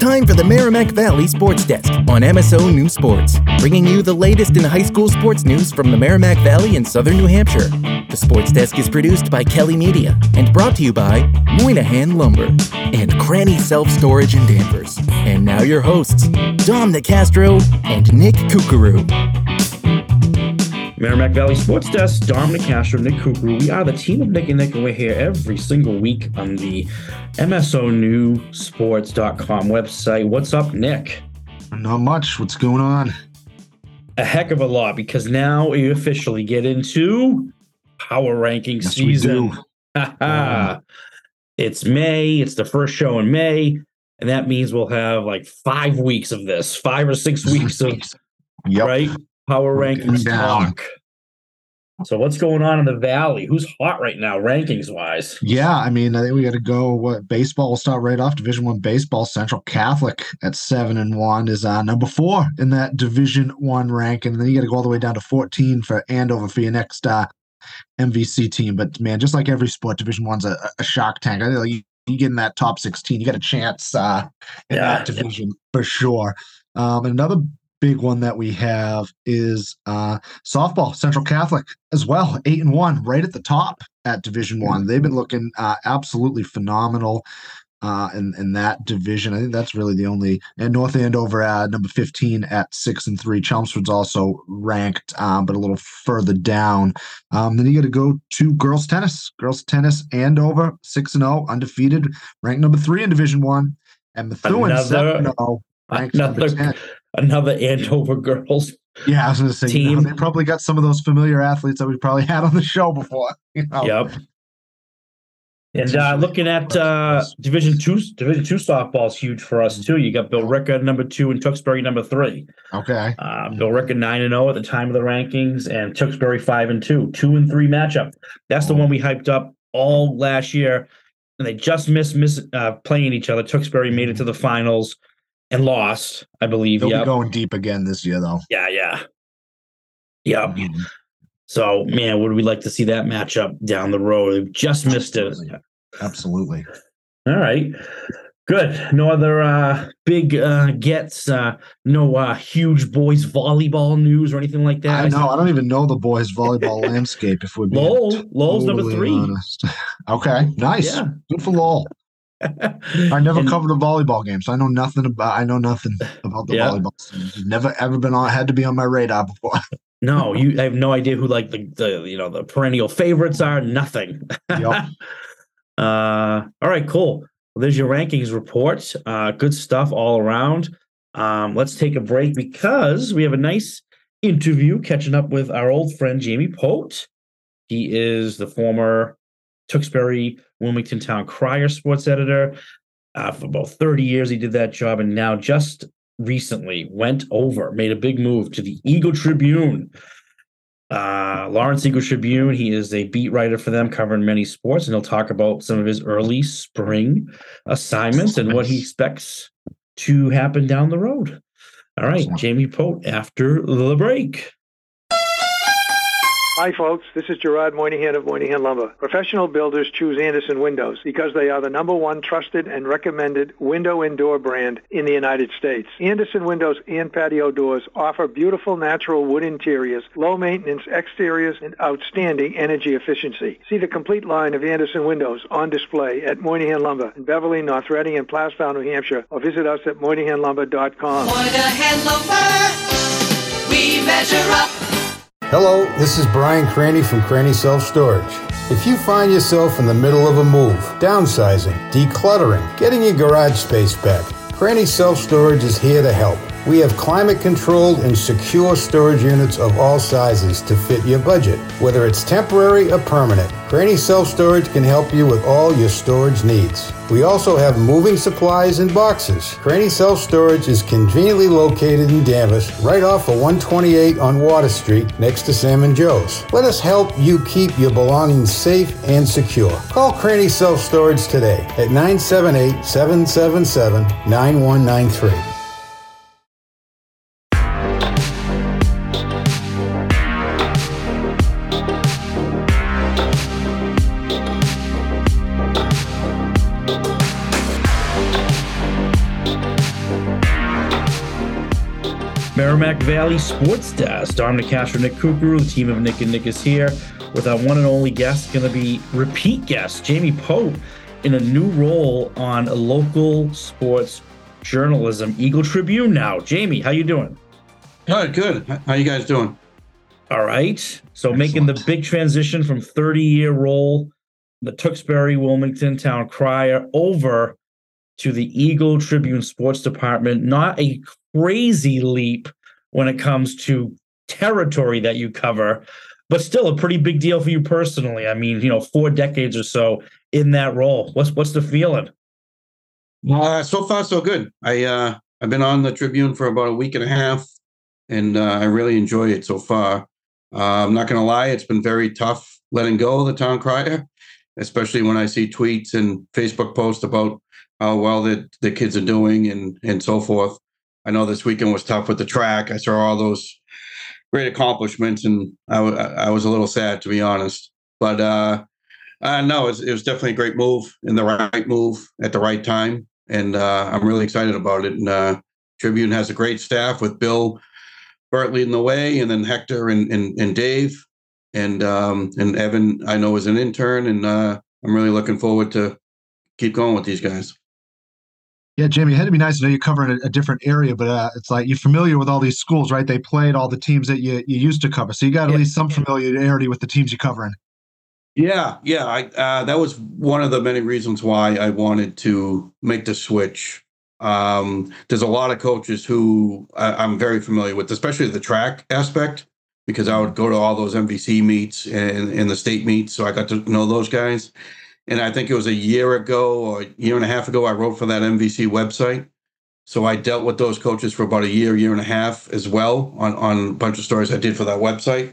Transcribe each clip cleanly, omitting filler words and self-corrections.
time for the Merrimack Valley Sports Desk on MSO News Sports, bringing you the latest in high school sports news from the Merrimack Valley and Southern New Hampshire. The Sports Desk is produced by Kelly Media and brought to you by Moynihan Lumber and Cranny Self-Storage in Danvers. And now your hosts, Dom Nicastro and Nick Kukuru. Merrimack Valley Sports Desk, Dom Nicastro, Nick Kukuru. We are the team of Nick and Nick, and we're here every single week on the MSONewsports.com website. What's up, Nick? Not much. What's going on? A heck of a lot, because now we officially get into power ranking season. It's May. It's the first show in May, and that means we'll have like 5 weeks of this, 5 or 6 weeks of right power rankings talk. So what's going on in the Valley? Who's hot right now, rankings wise? Yeah, I mean, I think we got to go. Baseball will start right off. Division I baseball. Central Catholic at 7-1 is number 4 in that Division I ranking. And then you got to go all the way down to 14 for Andover for your next MVC team. But man, just like every sport, Division I's a shark tank. I think you get in that top 16, you got a chance in that division for sure. And another big one that we have is softball. Central Catholic as well, 8-1, right at the top at Division I. They've been looking absolutely phenomenal in that division. I think that's really the only. And North Andover at number 15 at 6-3. Chelmsford's also ranked, but a little further down. Then you got to go to girls tennis. Girls tennis, Andover 6-0, undefeated, ranked number 3 in Division I. And Methuen 7-0, ranked number 10. Another Andover girls. Yeah, I was going to say, team. They probably got some of those familiar athletes that we probably had on the show before. Yep. And looking at Division II softball is huge for us too. You got Bill Ricker number 2 and Tewksbury number 3. Okay. Bill Ricker 9-0 at the time of the rankings, and Tewksbury 5-2, 2-3 matchup. That's the one we hyped up all last year, and they just missed playing each other. Tewksbury made it to the finals and lost, I believe. They'll be going deep again this year, though. Yeah. So, man, would we like to see that matchup down the road? We've just missed it. Absolutely. All right. Good. No other big gets, no huge boys volleyball news or anything like that? I know. I don't even know the boys volleyball landscape, if we're being Lowell's totally number 3. honest. Okay, nice. Yeah. Good for Lowell. I never covered a volleyball game, so I know nothing about the volleyball scene. Never ever had to be on my radar before. No, I have no idea who like the perennial favorites are. Nothing. Yep. All right, cool. Well, there's your rankings report. Good stuff all around. Let's take a break because we have a nice interview catching up with our old friend Jamie Pote. He is the former Tewksbury Wilmington Town Crier sports editor. For about 30 years, he did that job, and now just recently made a big move to the Eagle Tribune. Lawrence Eagle Tribune, he is a beat writer for them, covering many sports, and he'll talk about some of his early spring assignments and what he expects to happen down the road. All right, Jamie Pote after the break. Hi, folks. This is Gerard Moynihan of Moynihan Lumber. Professional builders choose Andersen Windows because they are the #1 trusted and recommended window and door brand in the United States. Andersen Windows and patio doors offer beautiful natural wood interiors, low-maintenance exteriors, and outstanding energy efficiency. See the complete line of Andersen Windows on display at Moynihan Lumber in Beverly, North Reading, and Plastow, New Hampshire, or visit us at MoynihanLumber.com. Moynihan Lumber, we measure up. Hello, this is Brian Cranny from Cranny Self-Storage. If you find yourself in the middle of a move, downsizing, decluttering, getting your garage space back, Cranny Self-Storage is here to help. We have climate-controlled and secure storage units of all sizes to fit your budget. Whether it's temporary or permanent, Cranny Self-Storage can help you with all your storage needs. We also have moving supplies and boxes. Cranny Self-Storage is conveniently located in Danvers, right off of 128 on Water Street, next to Sam and Joe's. Let us help you keep your belongings safe and secure. Call Cranny Self-Storage today at 978-777-9193. Merrimack Valley Sports Desk. Dominic Castro, Nick Kukuru, the team of Nick and Nick is here with our one and only guest, going to be repeat guest, Jamie Pope, in a new role on local sports journalism, Eagle Tribune now. Jamie, how you doing? Good. How you guys doing? All right. So making the big transition from 30-year role, the Tewksbury Wilmington Town Crier, over to the Eagle Tribune Sports Department. Not a crazy leap when it comes to territory that you cover, but still a pretty big deal for you personally. I mean, 4 decades or so in that role. What's the feeling? So far, so good. I've been on the Tribune for about a week and a half, and I really enjoy it so far. I'm not going to lie, it's been very tough letting go of the town crier, especially when I see tweets and Facebook posts about how well the kids are doing and so forth. I know this weekend was tough with the track. I saw all those great accomplishments, and I was a little sad, to be honest. But no, it was definitely a great move and the right move at the right time, and I'm really excited about it. And Tribune has a great staff with Bill Burt leading the way, and then Hector and Dave, and Evan, I know, is an intern, and I'm really looking forward to keep going with these guys. Yeah, Jamie, it had to be nice to know you're covering a different area, but it's like you're familiar with all these schools, right? They played all the teams that you used to cover, so you got at least some familiarity with the teams you're covering. Yeah. That was one of the many reasons why I wanted to make the switch. There's a lot of coaches who I'm very familiar with, especially the track aspect, because I would go to all those MVC meets and the state meets, so I got to know those guys. And I think it was a year ago or a year and a half ago, I wrote for that MVC website. So I dealt with those coaches for about a year and a half as well on a bunch of stories I did for that website.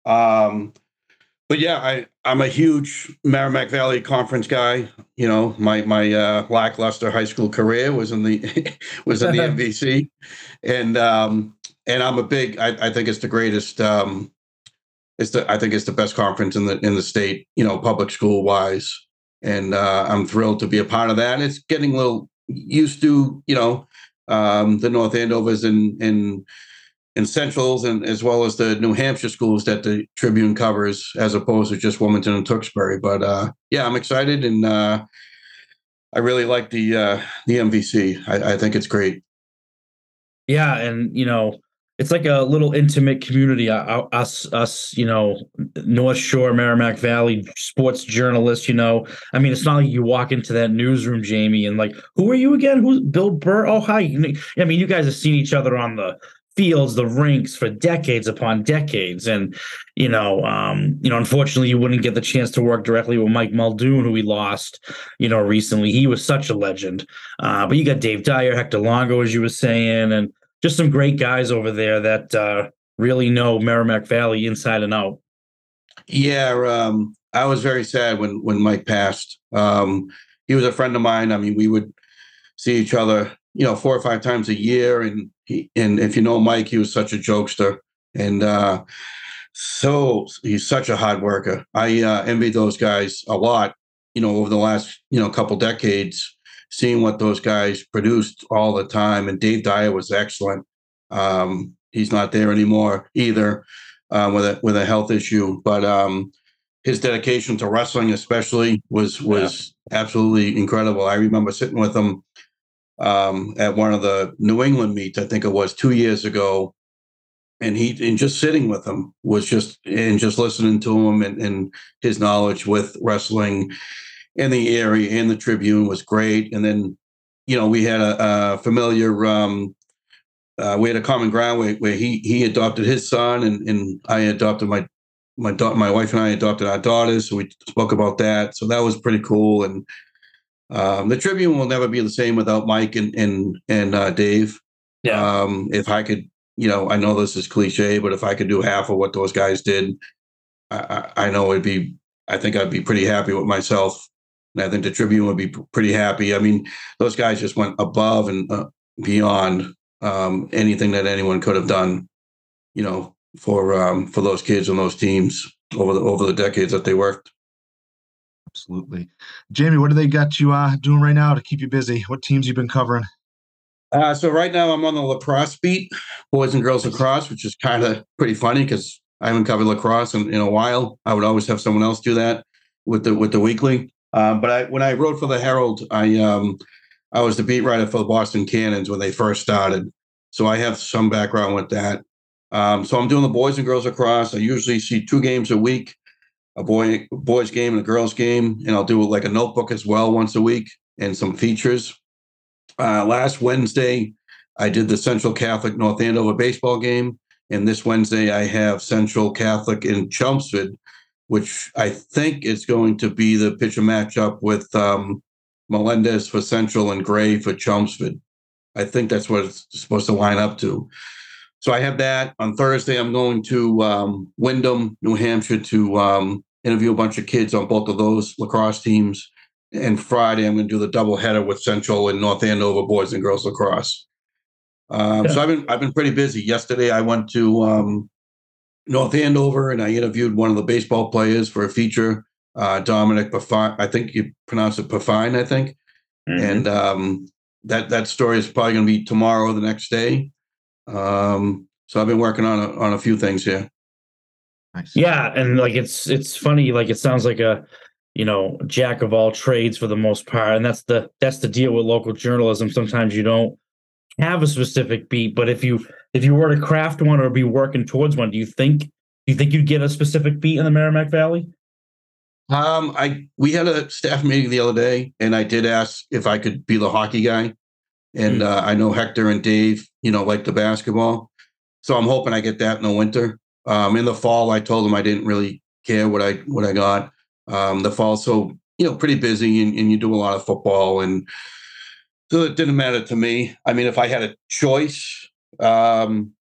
But yeah, I'm a huge Merrimack Valley Conference guy. My lackluster high school career was in the MVC, and I'm a big. I think it's the greatest. I think it's the best conference in the state. Public school wise. And I'm thrilled to be a part of that. It's getting a little used to, the North Andovers and Centrals, and as well as the New Hampshire schools that the Tribune covers, as opposed to just Wilmington and Tewksbury. But yeah, I'm excited, and I really like the MVC. I think it's great. Yeah, and it's like a little intimate community. Us, North Shore, Merrimack Valley sports journalists. I mean, it's not like you walk into that newsroom, Jamie, and like, who are you again? Who's Bill Burr? Oh, hi. I mean, you guys have seen each other on the fields, the rinks for decades upon decades, and unfortunately, you wouldn't get the chance to work directly with Mike Muldoon, who we lost, recently. He was such a legend. But you got Dave Dyer, Hector Longo, as you were saying, and just some great guys over there that really know Merrimack Valley inside and out. Yeah, I was very sad when Mike passed. He was a friend of mine. I mean, we would see each other, 4 or 5 times a year. And if you know Mike, he was such a jokester, and so he's such a hard worker. I envy those guys a lot. Over the last couple decades, seeing what those guys produced all the time. And Dave Dyer was excellent. He's not there anymore either, with a health issue. But his dedication to wrestling, especially, was absolutely incredible. I remember sitting with him at one of the New England meets, I think it was 2 years ago, and just sitting with him was just listening to him and his knowledge with wrestling in the area, and the Tribune was great. And then, we had a familiar, we had a common ground where he adopted his son, and I adopted my wife and I adopted our daughters. So we spoke about that. So that was pretty cool. And the Tribune will never be the same without Mike and Dave. Yeah. If I could, I know this is cliche, but if I could do half of what those guys did, I know I think I'd be pretty happy with myself. And I think the Tribune would be pretty happy. I mean, those guys just went above and beyond anything that anyone could have done, for those kids and those teams over the decades that they worked. Absolutely. Jamie, what do they got you doing right now to keep you busy? What teams you've been covering? So right now I'm on the lacrosse beat, boys and girls lacrosse, which is kind of pretty funny because I haven't covered lacrosse in a while. I would always have someone else do that with the weekly. But when I wrote for the Herald, I was the beat writer for the Boston Cannons when they first started, so I have some background with that. So I'm doing the boys and girls lacrosse. I usually see 2 games a week, a boys game and a girls game, and I'll do like a notebook as well once a week and some features. Last Wednesday, I did the Central Catholic North Andover baseball game, and this Wednesday I have Central Catholic in Chelmsford, which I think is going to be the pitcher matchup with Melendez for Central and Gray for Chelmsford. I think that's what it's supposed to line up to. So I have that. On Thursday, I'm going to Windham, New Hampshire to interview a bunch of kids on both of those lacrosse teams. And Friday, I'm going to do the doubleheader with Central and North Andover boys and girls lacrosse. So I've been pretty busy. Yesterday, I went to North Andover and I interviewed one of the baseball players for a feature, Dominic Buffine. I think you pronounce it Buffine, I think. Mm-hmm. And that story is probably going to be tomorrow or the next day. So I've been working on a few things here. Nice. Yeah, and like it's funny. Like it sounds like a jack of all trades for the most part, and that's the deal with local journalism. Sometimes you don't have a specific beat, but if you were to craft one or be working towards one, do you think you'd get a specific beat in the Merrimack Valley? We had a staff meeting the other day, and I did ask if I could be the hockey guy. And I know Hector and Dave, like the basketball. So I'm hoping I get that in the winter. In the fall, I told them I didn't really care what I got. The fall, so, pretty busy and you do a lot of football. And so it didn't matter to me. I mean, if I had a choice, I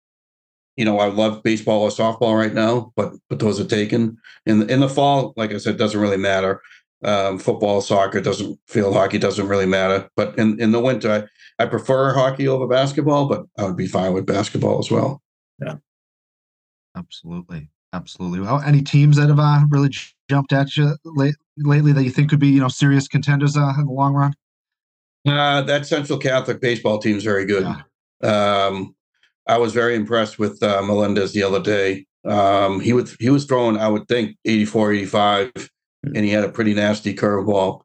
love baseball or softball right now, but those are taken. In the fall, like I said, it doesn't really matter. Football, soccer, field hockey doesn't really matter. But in the winter, I prefer hockey over basketball, but I would be fine with basketball as well. Yeah, absolutely. Well, any teams that have really jumped at you lately that you think could be, serious contenders in the long run? That Central Catholic baseball team is very good. Yeah. I was very impressed with Melendez the other day. He was throwing, I would think, 84, 85, and he had a pretty nasty curveball.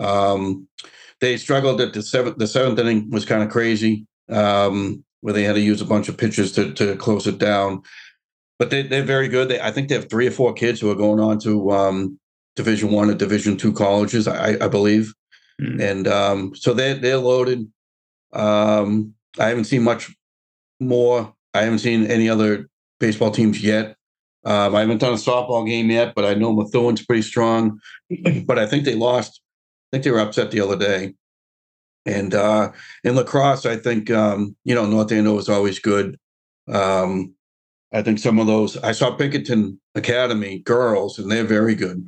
They struggled at the seventh inning was kind of crazy, where they had to use a bunch of pitchers to close it down. But they're very good. I think they have 3 or 4 kids who are going on to Division I or Division II colleges, I believe. Mm. And so they're loaded. I haven't seen much more. I haven't seen any other baseball teams yet. I haven't done a softball game yet, but I know Methuen pretty strong. But I think they lost. I think they were upset the other day. And in lacrosse, I think, North Andover is always good. I think some of those, I saw Pinkerton Academy girls, and they're very good.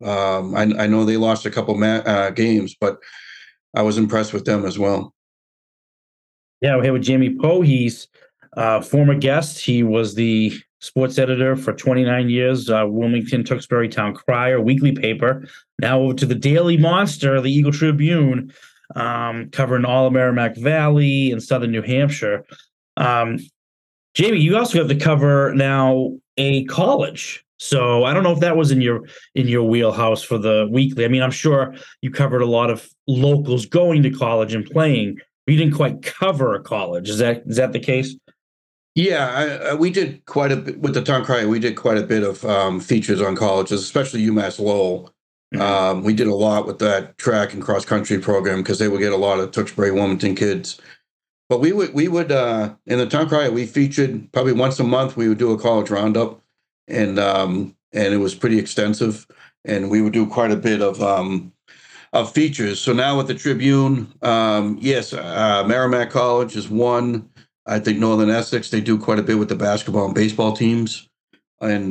I know they lost a couple games, but I was impressed with them as well. Yeah, we're here with Jamie Poe. He's a former guest. He was the sports editor for 29 years, Wilmington Tewksbury Town Crier, weekly paper. Now over to the Daily Monster, the Eagle Tribune, covering all of Merrimack Valley and southern New Hampshire. Jamie, you also have to cover now a college. So I don't know if that was in your wheelhouse for the weekly. I mean, I'm sure you covered a lot of locals going to college and playing, but you didn't quite cover a college. Is that the case? Yeah, we did quite a bit with the Town Crier. We did quite a bit of features on colleges, especially UMass Lowell. Mm-hmm. We did a lot with that track and cross country program because they would get a lot of Tewksbury, Wilmington kids. But we would in the Town Crier, we featured probably once a month. We would do a college roundup, and it was pretty extensive. And we would do quite a bit of features. So now with the Tribune, yes, Merrimack College is one. I think Northern Essex, they do quite a bit with the basketball and baseball teams. And,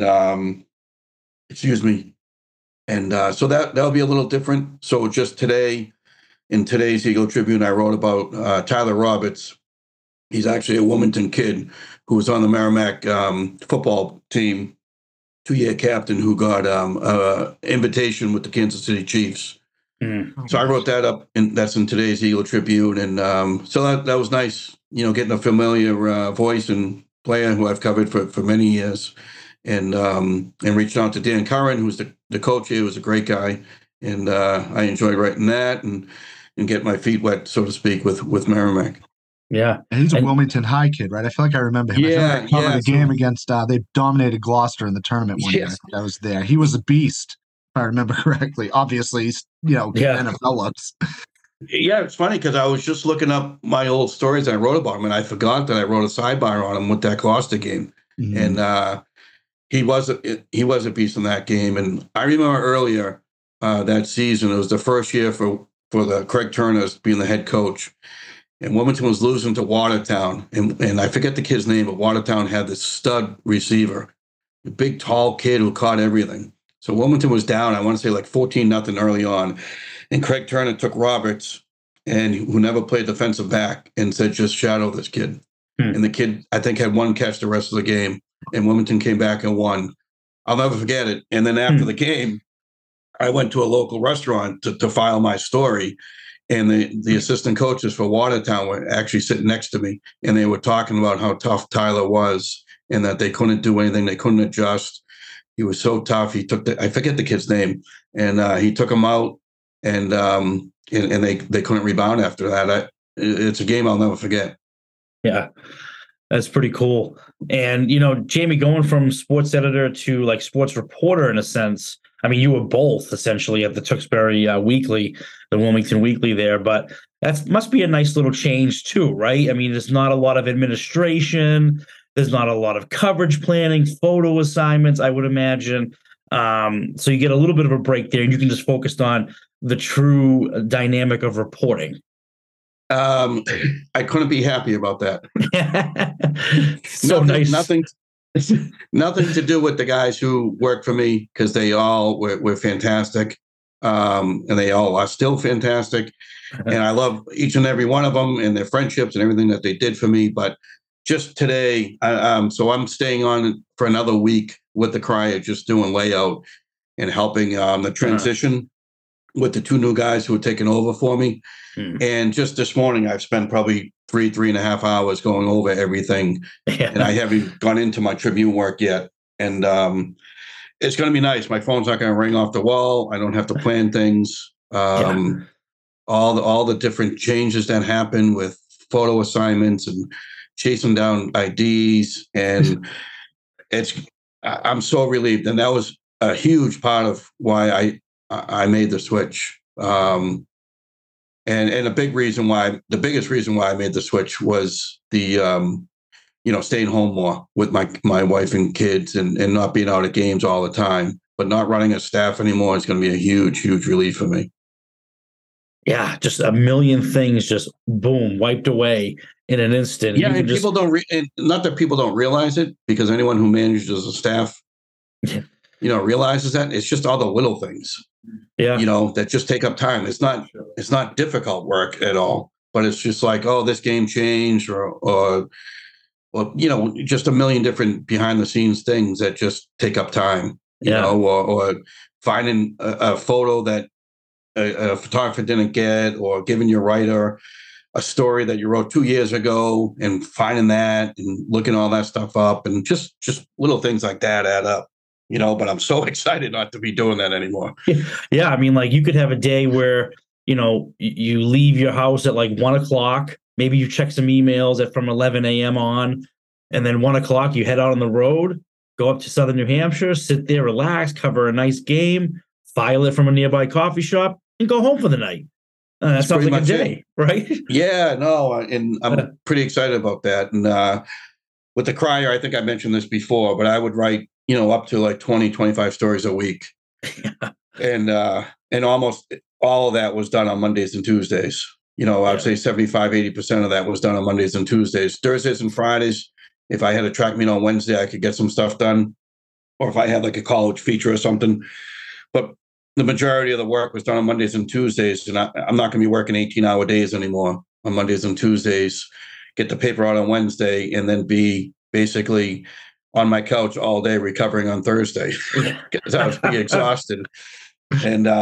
so that'll be a little different. So just today, in today's Eagle Tribune, I wrote about Tyler Roberts. He's actually a Wilmington kid who was on the Merrimack football team, 2-year captain who got an invitation with the Kansas City Chiefs So I wrote that up, and that's in today's Eagle Tribune. And so that was nice, getting a familiar voice and player who I've covered for many years, and reaching out to Dan Curran, who's the coach here, who's a great guy, and I enjoy writing that and get my feet wet, so to speak, with Merrimack. Yeah, and he's a Wilmington High kid, right? I feel like I remember him. Yeah, I covered a game against. They dominated Gloucester in the tournament one year. I was there. He was a beast, if I remember correctly. Obviously, he's NFL looks. Yeah, it's funny because I was just looking up my old stories I wrote about him, and I forgot that I wrote a sidebar on him with that Gloucester game, and he was a beast in that game. And I remember earlier that season, it was the first year for the Craig Turners being the head coach. And Wilmington was losing to Watertown. And I forget the kid's name, but Watertown had this stud receiver, a big, tall kid who caught everything. So Wilmington was down, I want to say like 14-0 early on. And Craig Turner took Roberts, and who never played defensive back, and said, just shadow this kid. And the kid, I think, had one catch the rest of the game. And Wilmington came back and won. I'll never forget it. And then after the game, I went to a local restaurant to file my story. And the assistant coaches for Watertown were actually sitting next to me, and they were talking about how tough Tyler was and that they couldn't do anything. They couldn't adjust. He was so tough. He took I forget the kid's name, and he took him out, and they couldn't rebound after that. It's a game I'll never forget. Yeah, that's pretty cool. And, Jamie, going from sports editor to like sports reporter in a sense, I mean, you were both essentially at the Tewksbury Weekly, the Wilmington Weekly there, but that must be a nice little change too, right? I mean, there's not a lot of administration. There's not a lot of coverage planning, photo assignments, I would imagine. So you get a little bit of a break there, and you can just focus on the true dynamic of reporting. I couldn't be happy about that. Nothing to do with the guys who work for me, because they all were fantastic, and they all are still fantastic. And I love each and every one of them and their friendships and everything that they did for me. But just today, so I'm staying on for another week with the Crier, just doing layout and helping the transition with the two new guys who are taking over for me. And just this morning, I've spent probably 3.5 hours going over everything. And I haven't gone into my Tribune work yet. And it's going to be nice. My phone's not going to ring off the wall. I don't have to plan things. All the different changes that happen with photo assignments and chasing down IDs. And I'm so relieved. And that was a huge part of why I made the switch. And the biggest reason why I made the switch was the, staying home more with my wife and kids and not being out at games all the time, but not running a staff anymore is going to be a huge, huge relief for me. Yeah, just a million things just boom, wiped away in an instant. Yeah, and people don't, not that people don't realize it, because anyone who manages a staff, realizes that it's just all the little things. Yeah, that just take up time. It's not difficult work at all, but it's just like, oh, this game changed, or just a million different behind the scenes things that just take up time. Or finding a photo that a photographer didn't get, or giving your writer a story that you wrote 2 years ago and finding that and looking all that stuff up, and just little things like that add up. But I'm so excited not to be doing that anymore. Yeah. I mean, like, you could have a day where, you leave your house at like 1:00, maybe you check some emails from 11 a.m. on, and then 1:00, you head out on the road, go up to Southern New Hampshire, sit there, relax, cover a nice game, file it from a nearby coffee shop, and go home for the night. That sounds like a day, right? Yeah, no. And I'm pretty excited about that. And with the Crier, I think I mentioned this before, but I would write, up to like 20, 25 stories a week. And almost all of that was done on Mondays and Tuesdays. I'd say 75, 80% of that was done on Mondays and Tuesdays. Thursdays and Fridays, if I had a track meet on Wednesday, I could get some stuff done. Or if I had like a college feature or something. But the majority of the work was done on Mondays and Tuesdays. And I'm not going to be working 18-hour days anymore on Mondays and Tuesdays. Get the paper out on Wednesday, and then be basically on my couch all day recovering on Thursday, because I was pretty exhausted. And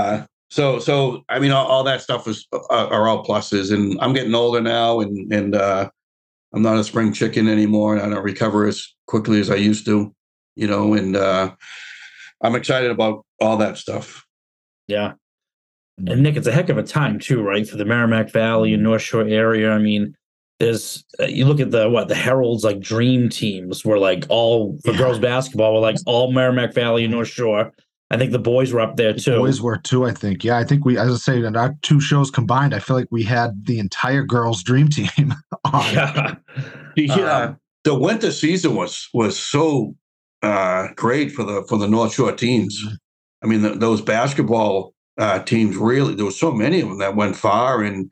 So I mean, all that stuff are all pluses, and I'm getting older now, and I'm not a spring chicken anymore, and I don't recover as quickly as I used to, and I'm excited about all that stuff. Yeah. And Nick, it's a heck of a time too, right? For the Merrimack Valley and North Shore area. I mean, there's you look at the Herald's like dream teams were like all for girls basketball were like all Merrimack Valley and North Shore. I think the boys were up there too. The boys were too, I think. Yeah, I think we, as I say, in our two shows combined, I feel like we had the entire girls' dream team on. Yeah. The winter season was so great for the North Shore teams. I mean, those basketball teams really, there were so many of them that went far, and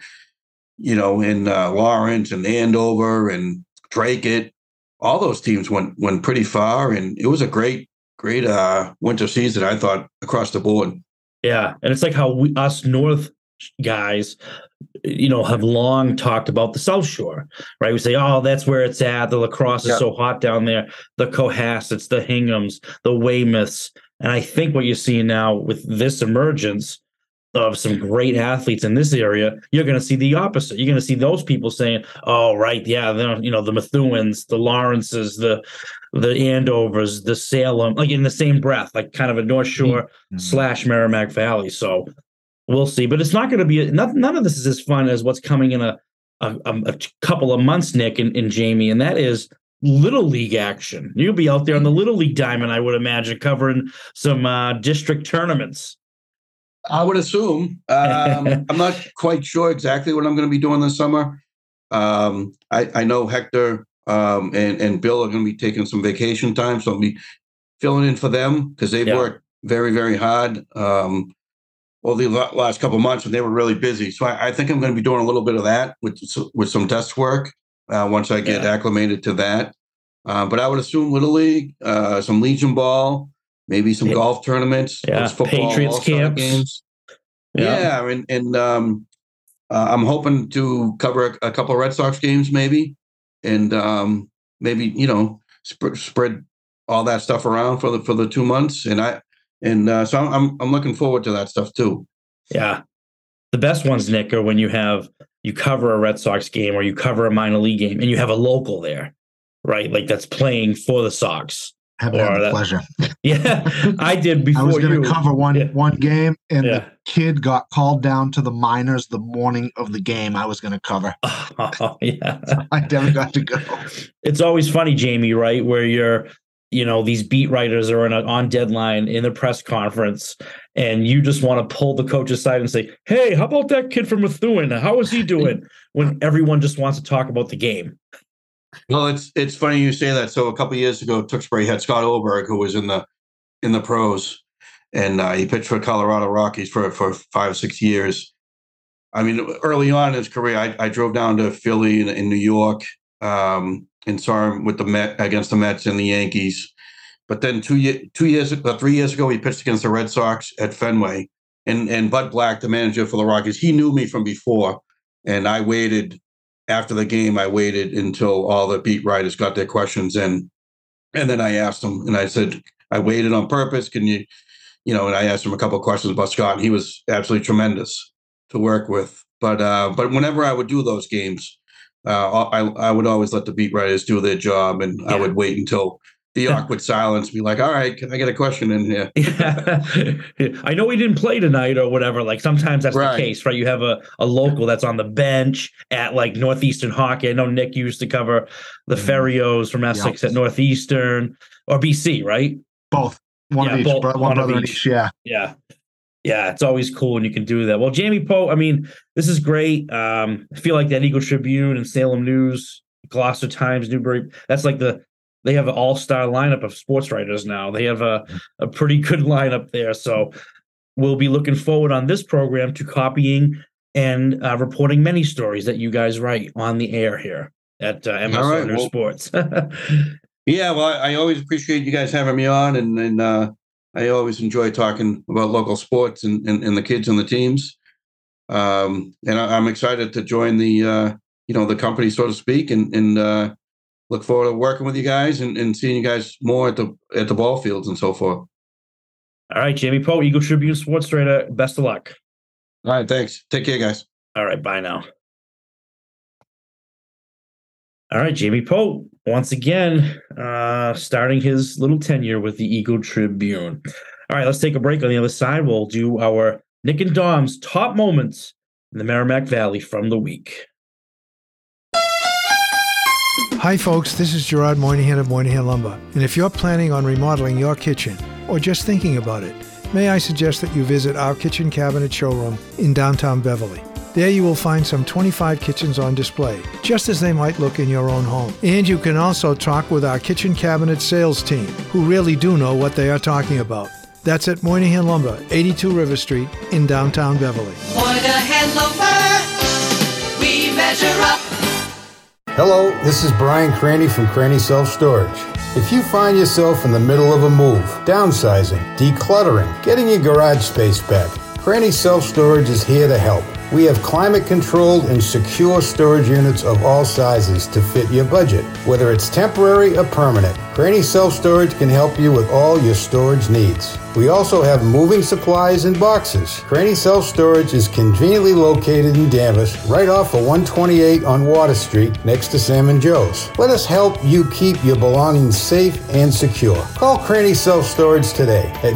in Lawrence and Andover and Dracut, all those teams went pretty far, and it was a great winter season, I thought, across the board. Yeah, and it's like how us North guys, have long talked about the South Shore, right? We say, oh, that's where it's at. The lacrosse is so hot down there. The Cohassets, the Hinghams, the Weymouths. And I think what you're seeing now with this emergence of some great athletes in this area, you're going to see the opposite. You're going to see those people saying, oh, right, yeah, the Methuens, the Lawrences, the Andovers, the Salem, like in the same breath, like kind of a North Shore / Merrimack Valley. So we'll see. But it's not going to be, none of this is as fun as what's coming in a couple of months, Nick and Jamie, and that is Little League action. You'll be out there on the Little League diamond, I would imagine, covering some district tournaments. I would assume. I'm not quite sure exactly what I'm going to be doing this summer. I know Hector and Bill are going to be taking some vacation time, so I'll be filling in for them because they've worked very, very hard over the last couple of months, and they were really busy. So I think I'm going to be doing a little bit of that with some desk work once I get acclimated to that. But I would assume Little League, some Legion ball, maybe some golf tournaments, football, Patriots camps. Games. Yeah, and I'm hoping to cover a couple of Red Sox games, maybe, and maybe spread all that stuff around for the 2 months, so I'm looking forward to that stuff too. Yeah, the best ones, Nick, are when you cover a Red Sox game or you cover a minor league game, and you have a local there, right? Like that's playing for the Sox. Have the pleasure. Yeah, I did before. I was going to cover one game, and the kid got called down to the minors the morning of the game I was going to cover. Oh, yeah. So I never got to go. It's always funny, Jamie, right? Where these beat writers are on deadline in the press conference, and you just want to pull the coach aside and say, hey, how about that kid from Methuen? How is he doing? When everyone just wants to talk about the game. Well, it's funny you say that. So a couple of years ago, Tewksbury had Scott Oberg, who was in the pros, and he pitched for Colorado Rockies for 5-6 years. I mean, early on in his career, I drove down to Philly in New York and saw him with against the Mets and the Yankees. But then 3 years ago, he pitched against the Red Sox at Fenway, and Bud Black, the manager for the Rockies, he knew me from before, and I waited. After the game, I waited until all the beat writers got their questions in. And then I asked him, and I said, I waited on purpose. Can you, and I asked him a couple of questions about Scott, and he was absolutely tremendous to work with. But whenever I would do those games, I would always let the beat writers do their job, and I would wait until the awkward silence, be like, all right, can I get a question in here? I know he didn't play tonight or whatever. Like sometimes that's the case, right? You have a local that's on the bench at like Northeastern Hockey. I know Nick used to cover the Ferrios from Essex at Northeastern or BC, right? Both. One of each. One brother in each. Yeah. Yeah. Yeah. It's always cool when you can do that. Well, Jamie Poe, I mean, this is great. I feel like that Eagle Tribune and Salem News, Gloucester Times, Newbury, that's like they have an all-star lineup of sports writers now. They have a pretty good lineup there. So we'll be looking forward on this program to copying and reporting many stories that you guys write on the air here at MSO News Sports. Yeah, well, I always appreciate you guys having me on, and I always enjoy talking about local sports and the kids and the teams. And I'm excited to join the company, so to speak, and look forward to working with you guys and seeing you guys more at the ball fields and so forth. All right, Jamie Poe, Eagle Tribune sports writer. Best of luck. All right, thanks. Take care, guys. All right, bye now. All right, Jamie Pope, once again, starting his little tenure with the Eagle Tribune. All right, let's take a break. On the other side, we'll do our Nick and Dom's top moments in the Merrimack Valley from the week. Hi, folks. This is Gerard Moynihan of Moynihan Lumber. And if you're planning on remodeling your kitchen or just thinking about it, may I suggest that you visit our kitchen cabinet showroom in downtown Beverly. There you will find some 25 kitchens on display, just as they might look in your own home. And you can also talk with our kitchen cabinet sales team, who really do know what they are talking about. That's at Moynihan Lumber, 82 River Street in downtown Beverly. Moynihan Lumber, we measure up. Hello, this is Brian Craney from Craney Self Storage. If you find yourself in the middle of a move, downsizing, decluttering, getting your garage space back, Craney Self Storage is here to help. We have climate-controlled and secure storage units of all sizes to fit your budget. Whether it's temporary or permanent, Craney Self Storage can help you with all your storage needs. We also have moving supplies and boxes. Craney Self Storage is conveniently located in Danvers, right off of 128 on Water Street, next to Sam and Joe's. Let us help you keep your belongings safe and secure. Call Craney Self Storage today at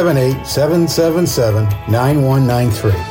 978-777-9193.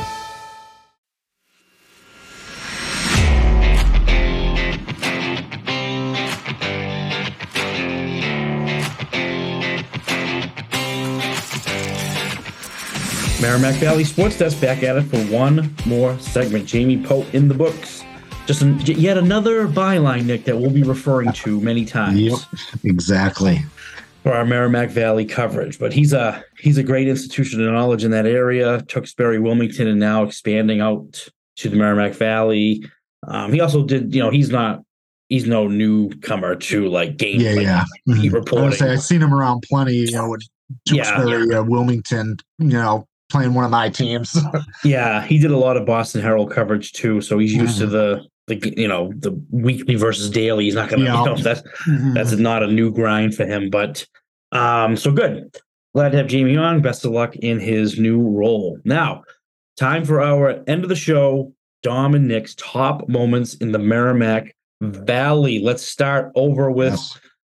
Merrimack Valley Sports Desk back at it for one more segment. Jamie Pope in the books. Just yet another byline, Nick, that we'll be referring to many times. Yep, exactly. For our Merrimack Valley coverage. But he's a great institution of knowledge in that area. Tewksbury, Wilmington, and now expanding out to the Merrimack Valley. He also did, he's no newcomer to like game reporting. I've seen him around plenty, with Tewksbury, Wilmington, playing one of my teams. Yeah, he did a lot of Boston Herald coverage too, so he's used to the weekly versus daily. He's not gonna, that's not a new grind for him. But so good. Glad to have Jamie on. Best of luck in his new role. Now, time for our end of the show. Dom and Nick's top moments in the Merrimack Valley. Let's start over with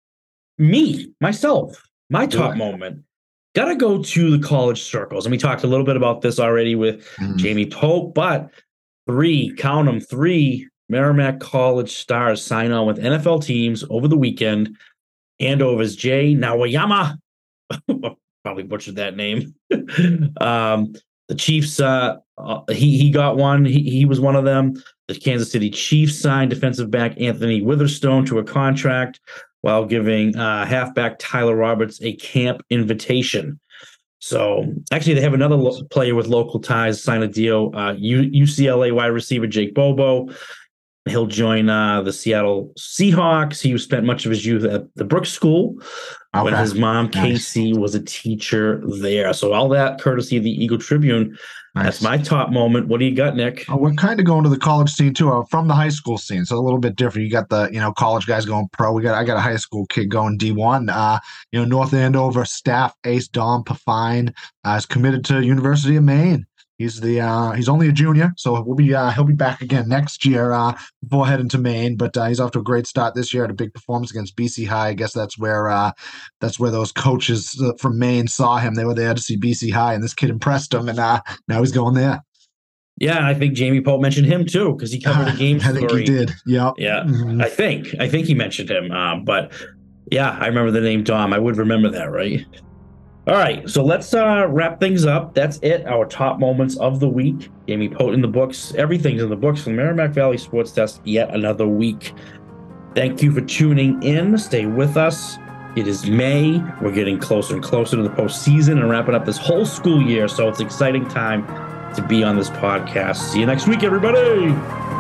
myself. My top moment. Got to go to the college circles. And we talked a little bit about this already with Jamie Pope, but three Merrimack College stars sign on with NFL teams over the weekend. Handovers Jay Nawayama. Probably butchered that name. The Chiefs, he got one. He was one of them. The Kansas City Chiefs signed defensive back Anthony Witherstone to a contract, while giving halfback Tyler Roberts a camp invitation. So actually, they have another player with local ties sign a deal. UCLA wide receiver Jake Bobo. He'll join the Seattle Seahawks. He spent much of his youth at the Brooks School when his mom, Casey, was a teacher there. So all that courtesy of the Eagle Tribune. Nice. That's my top moment. What do you got, Nick? We're kind of going to the college scene too, from the high school scene, so a little bit different. You got the college guys going pro. I got a high school kid going D1. North Andover staff ace Dom Pafine is committed to University of Maine. He's only a junior, so he'll be back again next year before heading to Maine. But he's off to a great start this year. Had a big performance against BC High. I guess that's where those coaches from Maine saw him. They were there to see BC High, and this kid impressed them, and now he's going there. Yeah, I think Jamie Pope mentioned him too because he covered a game story. I think he did. Yep. Yeah, I think he mentioned him. But yeah, I remember the name Dom. I would remember that, right? All right, so let's wrap things up. That's it. Our top moments of the week. Jamie Pope in the books. Everything's in the books from Merrimack Valley Sports Desk. Yet another week. Thank you for tuning in. Stay with us. It is May. We're getting closer and closer to the postseason and wrapping up this whole school year. So it's an exciting time to be on this podcast. See you next week, everybody.